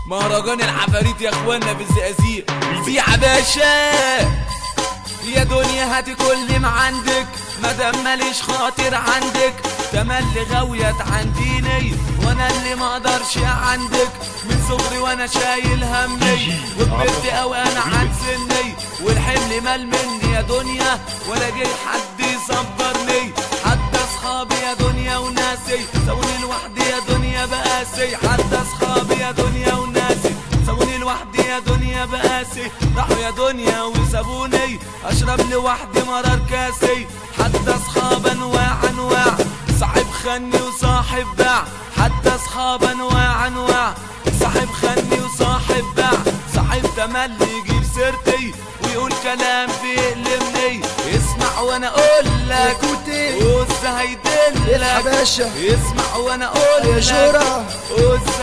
مهرجان العفاريت يا اخوانا في الزقازيق. في عباشا يا دنيا هاتي كل ما عندك، مادام ماليش خاطر عندك، تملي غاوية عنديني وانا اللي ما اقدرش عندك. من صغري وانا شايل همي وكبرت اوي انا عن سني، والحمل مال مني يا دنيا ولا جه حد يصبرني. حتى اصحابي يا دنيا وناسي سابوني لوحدي يا دنيا بقاسي. حتى اصحابي يا دنيا وناسي سابوني لوحدي يا دنيا بقاسي. راحوا يا دنيا وسابوني اشرب لوحدي مرار كاسي. حتى اصحاب انواع انواع، صاحب خني وصاحب باع. حتى اصحاب انواع انواع، صاحب خني وصاحب باع. صاحب تملي يجيب سيرتي ويقول كلام بيألمني. اسمع وانا اقول لك وز هيدلك، اسمع وانا اقول لك وز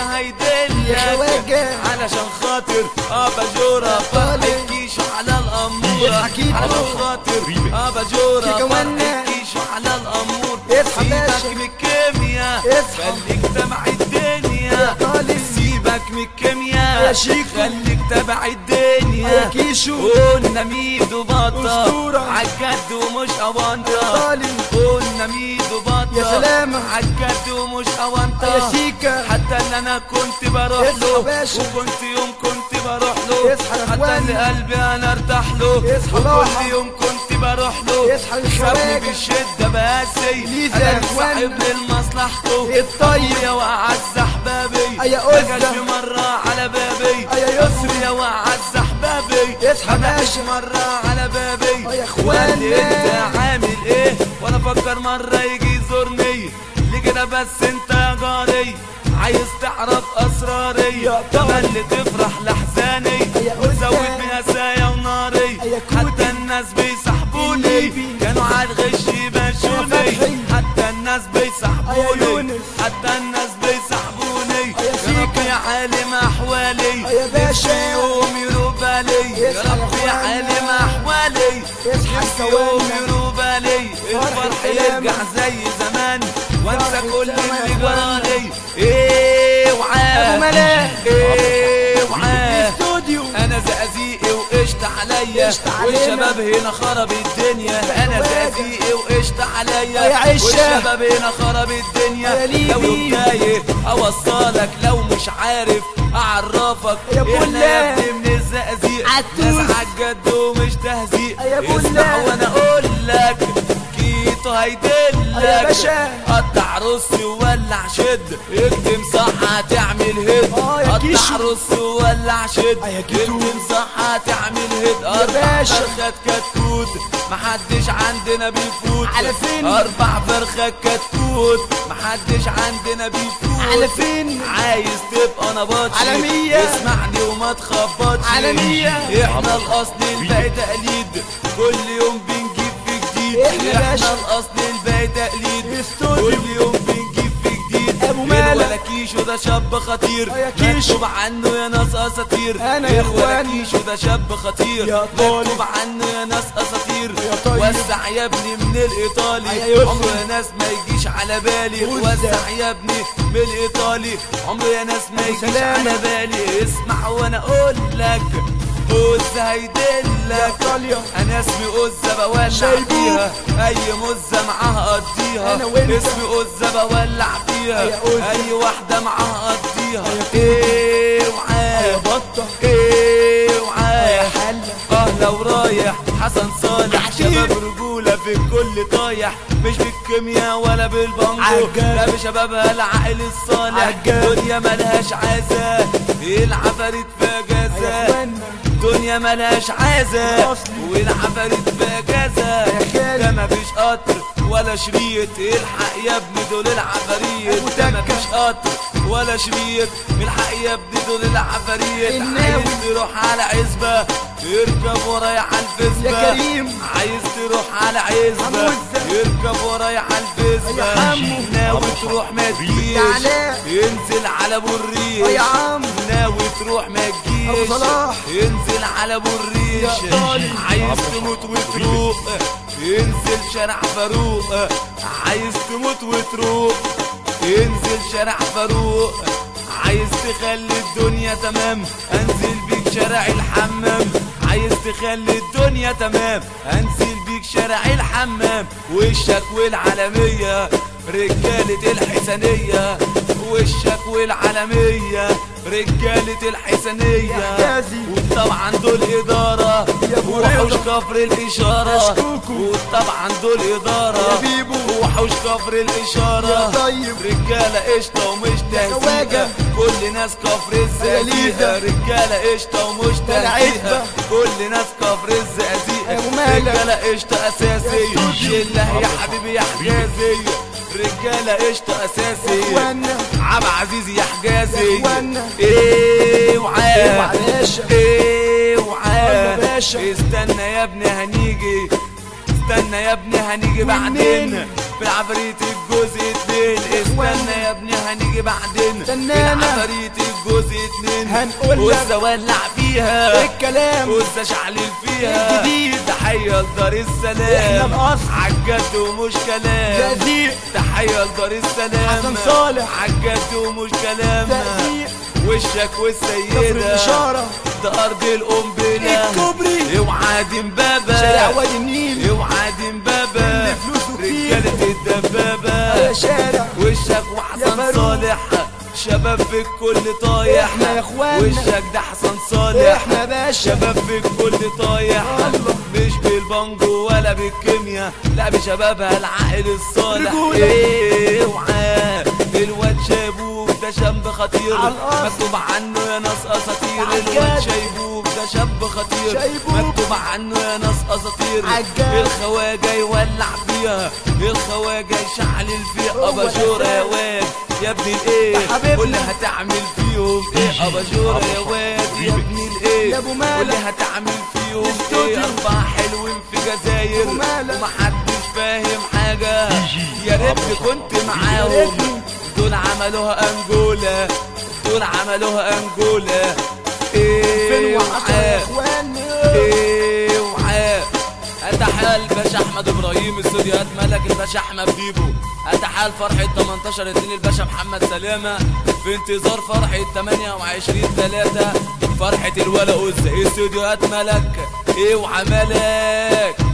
هيدلك. علشان خاطر اباجوره فرحكيش على الاموره، علشان خاطر اباجوره فرحكيش على الامور. سيبك من الكيمياء خليك تبع الدنيا، سيبك من الكيمياء خليك تبع الدنيا. قلنا ميدو بطة عالجد ومش اوانطة، قلنا ميدو بطة عالجد ومش اوانطة. حتى اللي انا كنت بروح له وكنت يوم كنت بروح له، حتى اللي قلبي انا ارتاح له وكل يوم كنت بروح له. سابني بالشدة باسي انا صاحب لمصلحته الطيب يا واعز احبابي. ما جاش مرة على بابي يا واعز احبابي، ما جاش مرة على بابي. وقال لي انت عامل ايه وانا افكر مرة يجي يزورني. ليه كده بس انت يا جاري عايز تعرف اسراري، تملي تفرح لحزاني وتزود بهسايا وناري. حتى الناس بيسحبوني كانوا عالغش يباشوني، حتى الناس بيسحبوني، حتى الناس بيسحبوني. يا رب يا عالم احوالي نفسي يوم يروق بالي، يا رب يا عالم احوالي نفسي يوم يروق بالي. الفرح يرجع زي زمان وانسى كل اللي جرالي. انا زقازيقي وقشط عليا والشباب هنا خرب الدنيا. انا زقازيقي وقشط عليا والشباب هنا خرب الدنيا. لو بداية اوصلك لو مش عارف اعرفك، احنا يا ابني من الزقازيق ناس عالجد ومش تهزيق. اسمع وانا اقول لك كيتو هيدلك، قطع رص وولع شد اكتم صح هتعمل هيد. قطع رص وولع شد اكتم صح هتعمل هيد. 4 فرخات كتكوت محدش عندنا بيفوت، 4 فرخات كتكوت محدش عندنا بيفوت. على فين عايز تبقى نبطش اسمعني وما تخبطش. احنا الاصل الباقي تقليد كل يوم بنجيب في جديد. احنا الاصل الباقي تقليد كل يوم بنجيب في جديد. ولا كيشو ده شاب خطير مكتوب عنه يا ناس اساطير. ولا كيشو ده شاب خطير مكتوب عنه يا ناس اساطير. وسع يا ابني من الايطالي عمره يا ناس ما يجيش على بالي. وسع يا ابني من الايطالي عمره يا ناس ما يجيش على بالي. اسمع وانا اقول لك أوز هيدلك، انا اسمي أوزة بولع فيها اي مزة معاها قضيها. اسمي أوزة بولع فيها اي واحدة معاها قضيها. اوعى بطة اوعى لو رايح حسن صالح شباب رجولة في الكل طايح، مش بالكيمياء ولا بالبانجو لا بشبابها العقل الصالح. دنيا ملهاش عازة العفاريت فيها جازة، دنيا ملهاش عازة والعفاريت فيها جازة. ده مفيش قطر ولا شريط الحق يا ابني دول العفاريت. ده مفيش قطر ولا شريط الحق يا ابني دول العفاريت. عايز تروح على عزبة اركب ورايا على الفزبة، عايز تروح على عزبة اركب ورايا على الفزبة. ناوي تروح ما تجيش انزل على ابو الريش، ناوي تروح ما تجيش انزل على ابو الريش. عايز تموت وتروق انزل شارع فاروق، عايز تموت وتروق انزل شارع فاروق. عايز تخلي الدنيا تمام انزل بيك شارع الحمام، عايز تخلي الدنيا تمام انزل بيك شارع الحمام. وشك والعالمية رجالة الحسنية، وشك والعالمية رجالة الحسنية. وطبعا دول إدارة وحوش كفر الإشارة، وطبعا دول إدارة وحوش كفر الإشارة. رجالة قشطة ومش تهزيقة كل ناس كفر الزقازيقة، رجالة قشطة ومش تهزيقة كل ناس كفر الزقازيقة. رجالة قشطة أساسية شلة يا حبيبي يا حجازية، رجالة قشطة أساسي عم عزيزي يا حجازي. ايه وعاد ايه وعاد استنى يا ابني هنيجي، استنى يا ابني هنيجي بعدين في العفريت الجزء 2. استنى يا ابني هنيجي بعدين في العفريت الجزء 2. هنقول وزة ولع فيها الكلام وزة شعلل فيها جديد. تحية لدار السلام عالجد ومش كلام، تحية لدار السلام حسن صالح عالجد ومش كلام. وشك والسيدة ده أرض القنبلة الكوبري اوعى دمبابة شارع وادي النيل اوعى دمبابة رجالة الدبابة يا شارع وشك وحسن صالح شباب في الكل طايح. احنا يا اخوانا وشك ده حسن صالح احنا باشا شباب في الكل طايح. مش بالبانجو ولا بالكيمياء لا بشبابها العقل الصالح. ايه وعاه الواد شايبوك ده شاب خطير مكتوب عنه يا ناس اساطير. الواد شايبوك ده شاب خطير مكتوب عنه يا ناس اساطير. الخواجه يولع فيها الخواجه يشعلل فيها. اباجوره يا واد يا ابني الايه قول لي هتعمل فيهم ايه. اباجوره يا واد يا ابني الايه قول لي هتعمل فيهم ايه. 4 حلوين في جزاير ومحدش فاهم حاجه، يا ريتني كنت معاهم. دول عملوها انجولا دول عملوها انجولا. ايه وعاه ايه وعاه. اتحيا الباشا احمد ابراهيم استوديوهات ملك الباشا احمد بيبو. اتحيا فرحة 18/2 الباشا محمد سلامة في انتظار فرحة 28/3 فرحة الولا أزة. استوديوهات ملك اوعى ملك